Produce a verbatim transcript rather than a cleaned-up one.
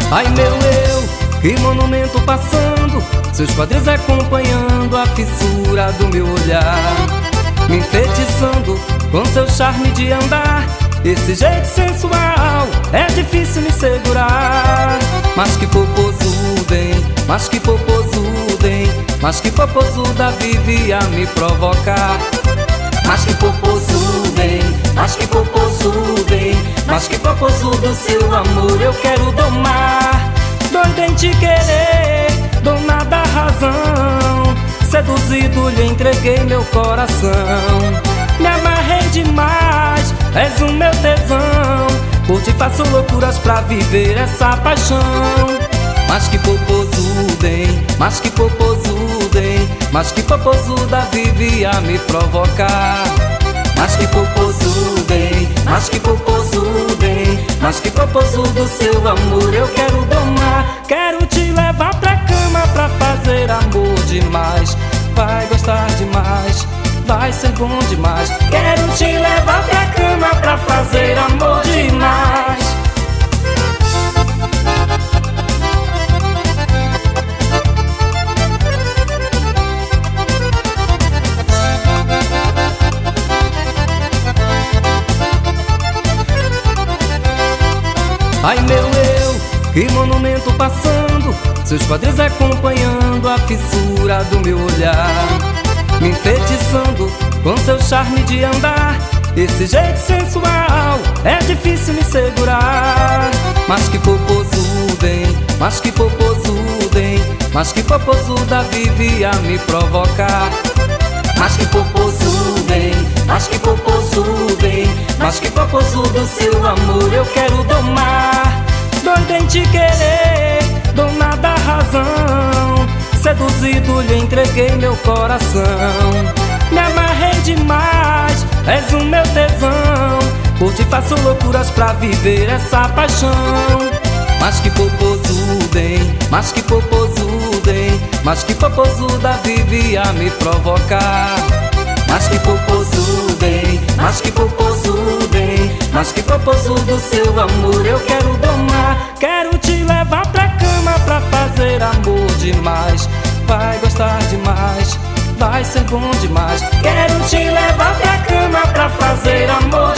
Ai meu eu, que monumento passando, seus quadris acompanhando a fissura do meu olhar, me enfeitiçando com seu charme de andar. Esse jeito sensual é difícil me segurar. Mas que popozuda, hein? Mas que popozuda, hein? Mas que popozuda vive a me provocar. Mas que popozuda, hein? Mas que popozuda, hein? Mas que popozuda, seu amor eu quero domar. Doido em te querer, dona da razão, seduzido lhe entreguei meu coração. Me amarrei demais, és o meu tesão, por ti faço loucuras pra viver essa paixão. Mas que popozuda, hein? Mas que popozuda, hein? Mas que popozuda vive a me provocar. Mas que popozuda, hein? Mas que popozuda, hein? Mas que popozuda, seu amor eu quero domar. Quero te levar pra cama pra fazer amor demais. Vai gostar demais, vai ser bom demais. Quero te levar pra cama pra fazer amor demais. Ai meu eu, que monumento passando, seus quadris acompanhando a fissura do meu olhar, me enfeitiçando com seu charme de andar. Esse jeito sensual é difícil me segurar. Mas que popozuda, hein? Mas que popozuda, hein? Mas que popozuda vive a me provocar. Mas que popozuda, hein? Mas que popozuda, hein? Mas que popozuda, seu amor eu quero domar. Doido em te querer, dona da razão, seduzido lhe entreguei meu coração. Me amarrei demais, és o meu tesão, por ti faço loucuras pra viver essa paixão. Mas que popozuda, hein? Mas que popozuda, hein? Mas que popozuda vive a me provocar. Mas que popozuda, hein? Mas que popozuda, hein? Mas que popozuda, seu amor eu quero domar. Quero te levar pra cama pra fazer amor demais. Vai gostar demais, vai ser bom demais. Quero te levar pra cama pra fazer amor